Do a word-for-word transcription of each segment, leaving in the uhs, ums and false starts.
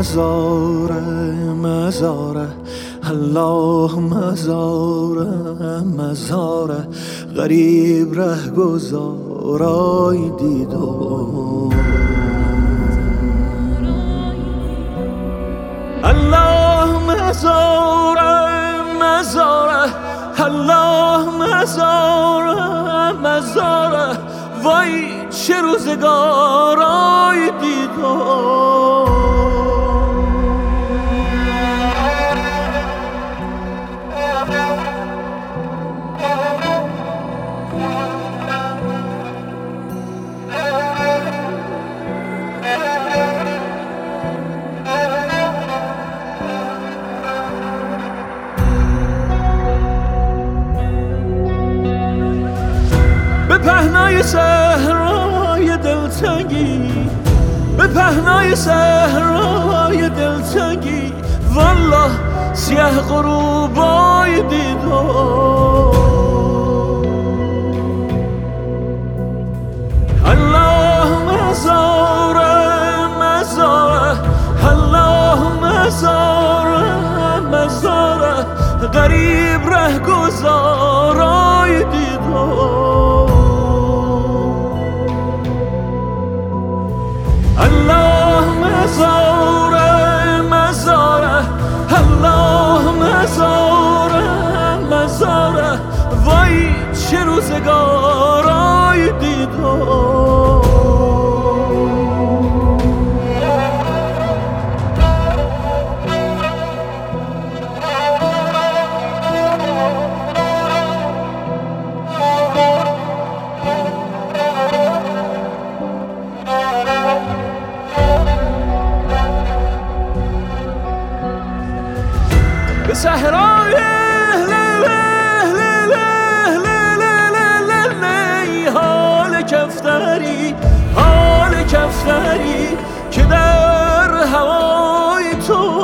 مزاره مزاره الله مزاره مزاره غریب ره گذارای دیدم الله مزاره مزاره الله مزاره مزاره وای چه روزگارای دیدم به پهنای صحرای دلتنگی به پهنای صحرای دلتنگی والله سیه غروبای دیدم الله مزاره مزاره الله مزاره مزاره غریب ره گذارای دیدم الله مزاره مزاره الله مزاره مزاره وای چه روزگارای دیدم به صحرای حال کفتری حال کفتری که در هوای تو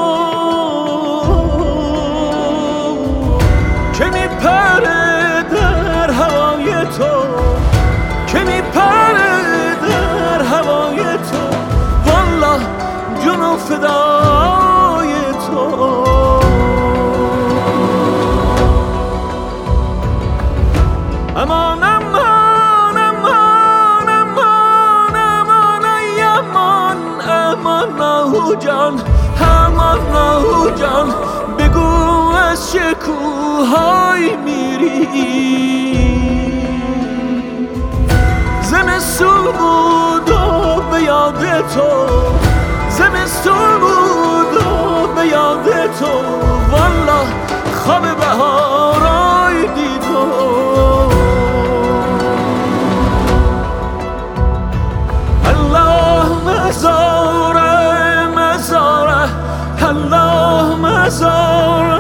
که میپره در هوای تو که میپره در هوای تو والله جنو فدای تو امان امان امان امان امان ای امان امان نهو جان امان نهو جان بگو از چه کوه‌های میری زمستون بود و به یاد تو زمستون بود و به یاد تو والله خواب بهارای دیدم مزاره مزاره الله مزاره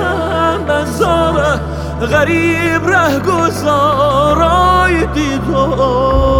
مزاره غریب ره گذارای دیدم